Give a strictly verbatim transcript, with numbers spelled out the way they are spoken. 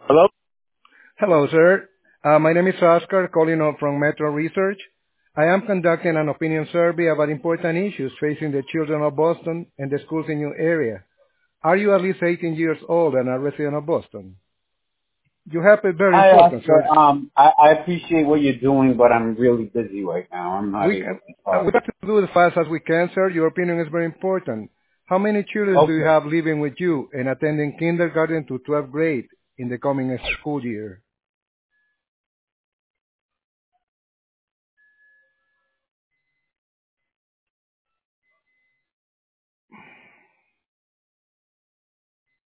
Hello? Hello, sir. Uh, my name is Oscar, calling up from Metro Research. I am conducting an opinion survey about important issues facing the children of Boston and the schools in your area. Are you at least eighteen years old and a resident of Boston? You have it very Hi, important, Oscar. sir. Um, I, I appreciate what you're doing, but I'm really busy right now. I'm not We, able can, to uh, talk. we have to do it as fast as we can, sir. Your opinion is very important. How many children do you Okay. have living with you and attending kindergarten to twelfth grade in the coming school year?